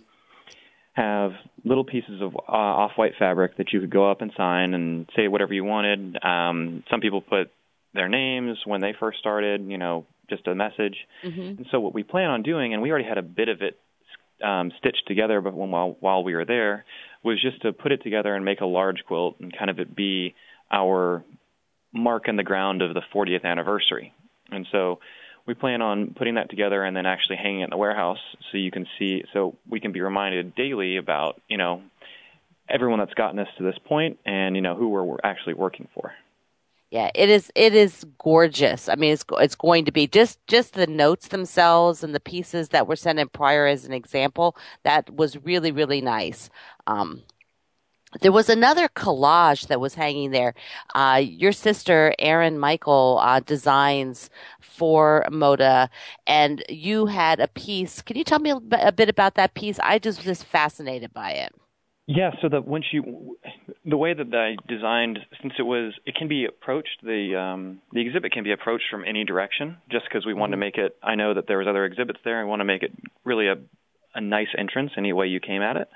have little pieces of uh, off-white fabric that you could go up and sign and say whatever you wanted. Um, some people put their names when they first started, you know, just a message. Mm-hmm. And so what we plan on doing, and we already had a bit of it um, stitched together but when, while, while we were there, was just to put it together and make a large quilt and kind of it be our mark in the ground of the fortieth anniversary. And so we plan on putting that together and then actually hanging it in the warehouse so you can see, so we can be reminded daily about, you know, everyone that's gotten us to this point and, you know, who we're actually working for. Yeah, it is. It is gorgeous. I mean, it's it's going to be just just the notes themselves and the pieces that were sent in prior as an example. That was really really nice. Um, there was another collage that was hanging there. Uh, your sister Erin Michael uh, designs for Moda, and you had a piece. Can you tell me a, a bit about that piece? I just was just fascinated by it. Yeah, so the when she, the way that I designed, since it was, it can be approached, the um, the exhibit can be approached from any direction, just because we wanted to make it, I know that there was other exhibits there, I want to make it really a, a nice entrance any way you came at it.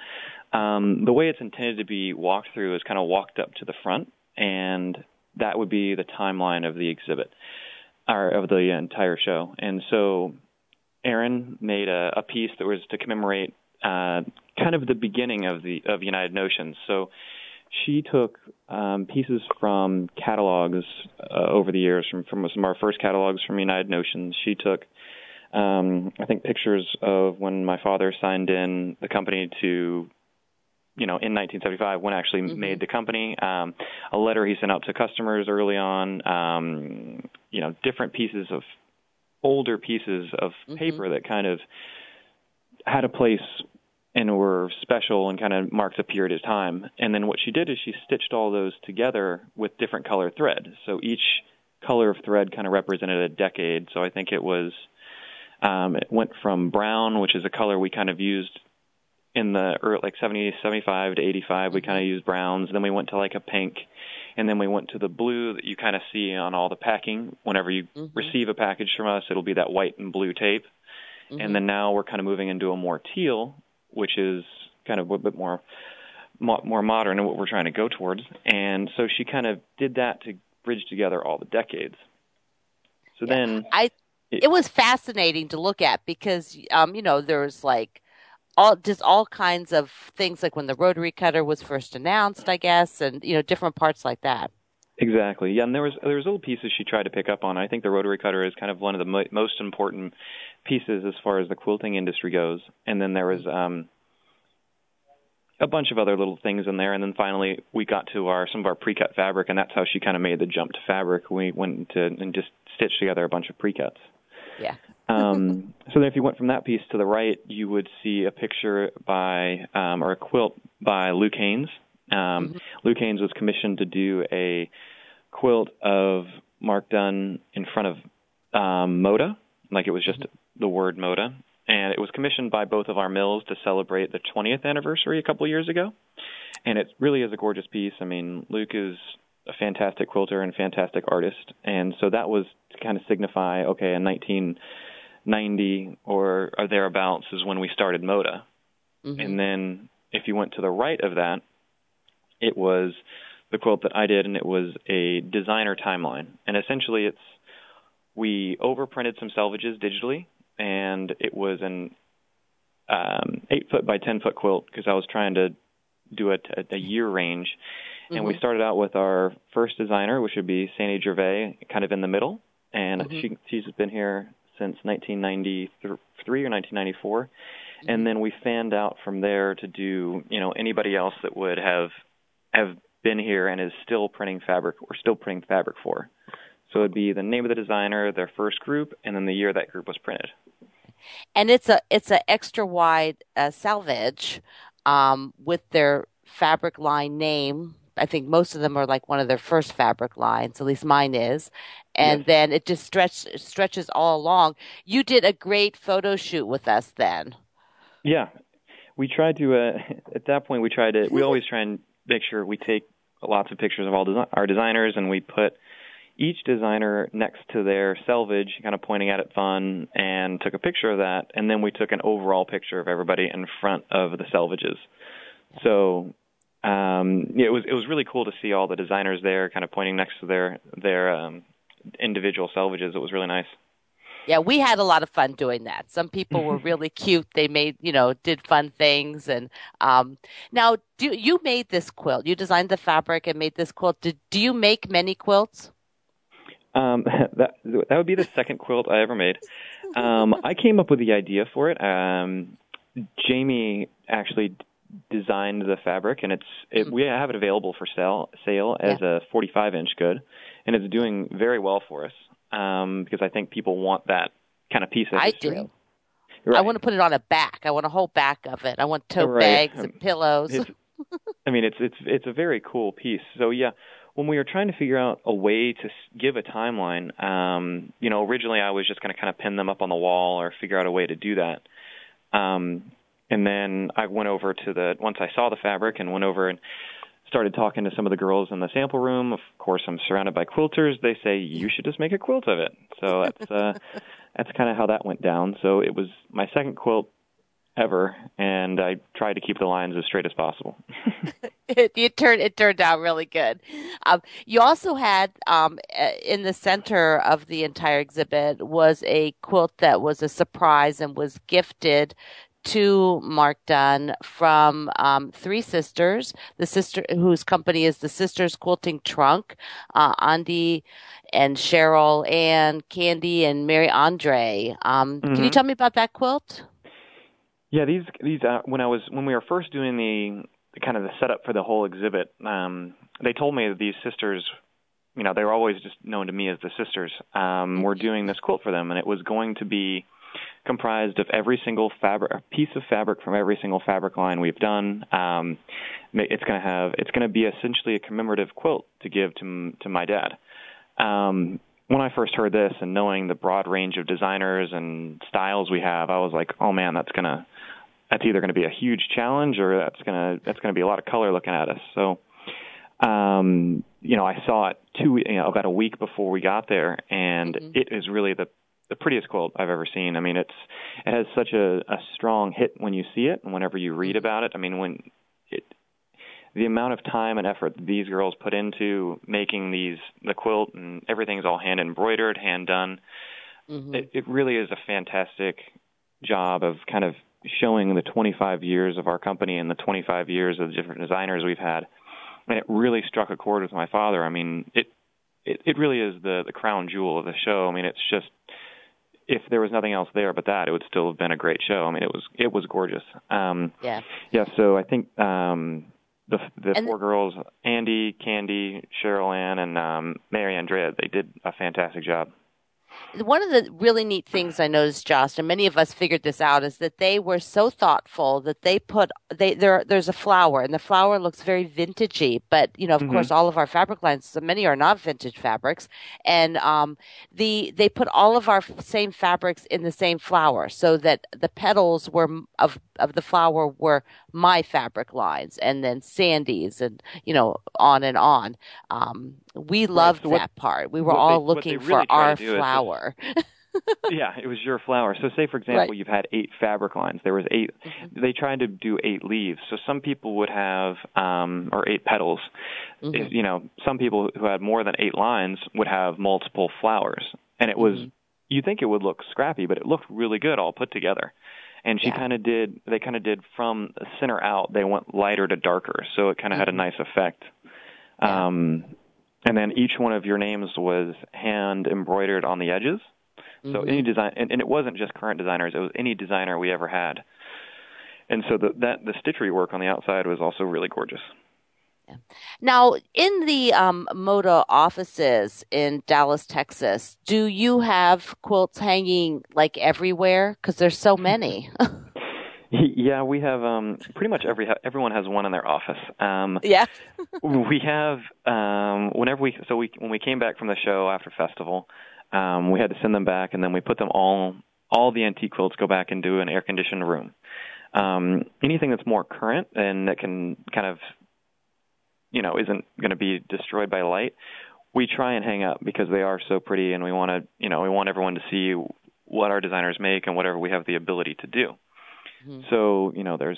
Um, the way it's intended to be walked through is kind of walked up to the front, and that would be the timeline of the exhibit, or of the entire show. And so Erin made a, a piece that was to commemorate Uh, kind of the beginning of the of United Notions. So she took um, pieces from catalogs uh, over the years, from, from some of our first catalogs from United Notions. She took um, I think pictures of when my father signed in the company to, you know, in nineteen seventy-five, when I actually mm-hmm. made the company, um, a letter he sent out to customers early on, um, you know, different pieces of, older pieces of mm-hmm. paper that kind of had a place and were special and kind of marked a period of time. And then what she did is she stitched all those together with different color thread. So each color of thread kind of represented a decade. So I think it was, um, it went from brown, which is a color we kind of used in the early, like seventy, seventy-five to eighty-five. We kind of used browns. Then we went to like a pink. And then we went to the blue that you kind of see on all the packing. Whenever you mm-hmm. receive a package from us, it'll be that white and blue tape. Mm-hmm. And then now we're kind of moving into a more teal, which is kind of a bit more more modern and what we're trying to go towards. And so she kind of did that to bridge together all the decades. So yeah, then I it, it was fascinating to look at because um you know there's like all just all kinds of things, like when the rotary cutter was first announced, I guess, and you know different parts like that. Exactly. Yeah, and there was there was little pieces she tried to pick up on. I think the rotary cutter is kind of one of the mo- most important pieces as far as the quilting industry goes. And then there was um, a bunch of other little things in there. And then finally we got to our some of our pre-cut fabric, and that's how she kind of made the jump to fabric. We went to and just stitched together a bunch of pre-cuts. Yeah. um, so then if you went from that piece to the right, you would see a picture by um, or a quilt by Luke Haynes. Um, mm-hmm. Luke Haynes was commissioned to do a quilt of Mark Dunn in front of um, Moda, like it was just mm-hmm. the word Moda. And it was commissioned by both of our mills to celebrate the twentieth anniversary a couple years ago. And it really is a gorgeous piece. I mean, Luke is a fantastic quilter and fantastic artist. And so that was to kind of signify, okay, in nineteen ninety or, or thereabouts is when we started Moda. Mm-hmm. And then if you went to the right of that, it was the quilt that I did, and it was a designer timeline. And essentially it's, we overprinted some selvages digitally, and it was an um, eight foot by ten foot quilt because I was trying to do a, a year range. Mm-hmm. And we started out with our first designer, which would be Sandy Gervais, kind of in the middle. And mm-hmm. she, she's been here since nineteen ninety-three or nineteen ninety-four. Mm-hmm. And then we fanned out from there to do, you know, anybody else that would have have been here and is still printing fabric or still printing fabric for. So it'd be the name of the designer, their first group, and then the year that group was printed. And it's a it's a extra wide uh, selvage um, with their fabric line name. I think most of them are like one of their first fabric lines, at least mine is. And yes. then it just stretch, stretches all along. You did a great photo shoot with us then. Yeah. We tried to, uh, at that point, we tried to, we always try and make sure we take lots of pictures of all desi- our designers, and we put each designer next to their selvage, kind of pointing at it fun, and took a picture of that. And then we took an overall picture of everybody in front of the selvages. So um, yeah, it was it was really cool to see all the designers there, kind of pointing next to their their um, individual selvages. It was really nice. Yeah, we had a lot of fun doing that. Some people were really cute. They made, you know, did fun things. And um, now, do you made this quilt? You designed the fabric and made this quilt. Did, do you make many quilts? Um, that that would be the second quilt I ever made. Um, I came up with the idea for it. Um, Jamie actually designed the fabric, and it's it, mm-hmm. we have it available for sale sale as yeah. a forty-five inch good, and it's doing very well for us. Um, because I think people want that kind of piece of I history. do. Right. I want to put it on a back. I want a whole back of it. I want tote right. bags and pillows. It's, I mean, it's it's it's a very cool piece. So yeah, when we were trying to figure out a way to give a timeline, um, you know, originally I was just going to kind of pin them up on the wall or figure out a way to do that. Um, and then I went over to the once I saw the fabric and went over and started talking to some of the girls in the sample room. Of course, I'm surrounded by quilters. They say, you should just make a quilt of it. So that's uh, that's kind of how that went down. So it was my second quilt ever, and I tried to keep the lines as straight as possible. it, it, turned, it turned out really good. Um, you also had, um, in the center of the entire exhibit, was a quilt that was a surprise and was gifted to Mark Dunn from um, Three Sisters, the sister whose company is the Sisters Quilting Trunk, uh, Andy and Cheryl and Candy and Mary Andre. Um, mm-hmm. Can you tell me about that quilt? Yeah, these these uh, when I was when we were first doing the, the kind of the setup for the whole exhibit, um, they told me that these sisters, you know, they were always just known to me as the sisters. Um, we're doing this quilt for them, and it was going to be comprised of every single fabric, a piece of fabric from every single fabric line we've done. Um, it's going to have, it's going to be essentially a commemorative quilt to give to to my dad. Um, when I first heard this and knowing the broad range of designers and styles we have, I was like, oh man, that's gonna, that's either going to be a huge challenge or that's gonna, that's going to be a lot of color looking at us. So, um, you know, I saw it two, you know, about a week before we got there, and mm-hmm. it is really the the prettiest quilt I've ever seen. I mean, it's it has such a, a strong hit when you see it and whenever you read about it. I mean, when it the amount of time and effort these girls put into making these the quilt, and everything's all hand embroidered, hand done. Mm-hmm. It, it really is a fantastic job of kind of showing the twenty-five years of our company and the twenty-five years of the different designers we've had. And it really struck a chord with my father. I mean, it it, it really is the, the crown jewel of the show. I mean, it's just, if there was nothing else there but that, it would still have been a great show. I mean, it was it was gorgeous. Um, yeah. Yeah. So I think um, the the and four girls, Andy, Candy, Cheryl Ann, and um, Mary Andrea, they did a fantastic job. One of the really neat things I noticed, Josh, and many of us figured this out, is that they were so thoughtful that they put they there. There's a flower, and the flower looks very vintagey. But you know, of mm-hmm. course, all of our fabric lines, so many are not vintage fabrics, and um, the they put all of our same fabrics in the same flower, so that the petals were of of the flower were my fabric lines, and then Sandy's, and you know, on and on. Um, we loved right, so what, that part. We were all they, looking really for our flower. Is, yeah, it was your flower. So say, for example, right. you've had eight fabric lines. There was eight. Mm-hmm. They tried to do eight leaves. So some people would have, um, or eight petals. Mm-hmm. If, you know, some people who had more than eight lines would have multiple flowers. And it was, mm-hmm. you'd think it would look scrappy, but it looked really good all put together. And she yeah. kind of did, they kind of did from the center out, they went lighter to darker. So it kind of mm-hmm. had a nice effect. Yeah. Um, and then each one of your names was hand embroidered on the edges. So mm-hmm. any design, and, and it wasn't just current designers, it was any designer we ever had. And so the, that the stitchery work on the outside was also really gorgeous. Yeah. Now, in the um, Moda offices in Dallas, Texas, do you have quilts hanging like everywhere? Because there's so many. Yeah, we have um, pretty much every everyone has one in their office. Um, yeah, we have um, whenever we so we when we came back from the show after festival, um, we had to send them back, and then we put them all all the antique quilts go back into an air conditioned room. Um, anything that's more current and that can kind of you know isn't going to be destroyed by light, we try and hang up because they are so pretty, and we want to you know we want everyone to see what our designers make and whatever we have the ability to do. Mm-hmm. So, you know, there's,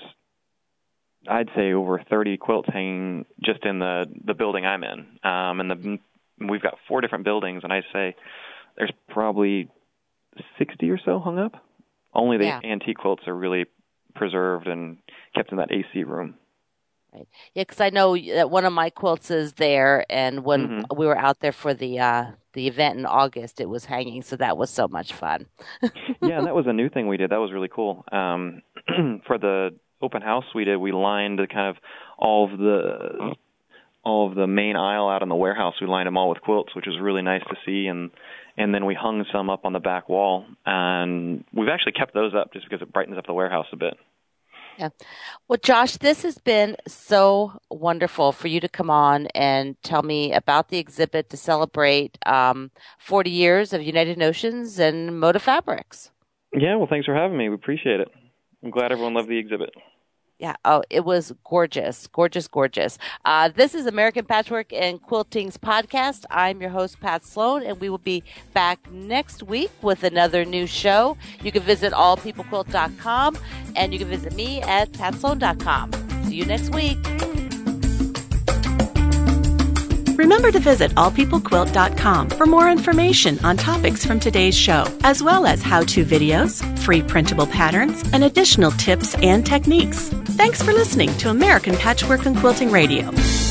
I'd say over thirty quilts hanging just in the, the building I'm in. Um, and the, we've got four different buildings, and I'd say there's probably sixty or so hung up. Only the yeah. antique quilts are really preserved and kept in that A C room. Right. Yeah, because I know that one of my quilts is there, and when mm-hmm. we were out there for the uh, the event in August, it was hanging, so that was so much fun. Yeah, and that was a new thing we did. That was really cool. Um, for the open house we did, we lined the kind of all of the all of the main aisle out in the warehouse. We lined them all with quilts, which was really nice to see, and and then we hung some up on the back wall, and we've actually kept those up just because it brightens up the warehouse a bit. Yeah. Well, Josh, this has been so wonderful for you to come on and tell me about the exhibit to celebrate um, forty years of United Notions and Moda Fabrics. Yeah, well, thanks for having me. We appreciate it. I'm glad everyone loved the exhibit. Yeah. Oh, it was gorgeous, gorgeous, gorgeous. Uh, this is American Patchwork and Quilting's podcast. I'm your host, Pat Sloan, and we will be back next week with another new show. You can visit all people quilt dot com, and you can visit me at pat sloan dot com. See you next week. Remember to visit all people quilt dot com for more information on topics from today's show, as well as how-to videos, free printable patterns, and additional tips and techniques. Thanks for listening to American Patchwork and Quilting Radio.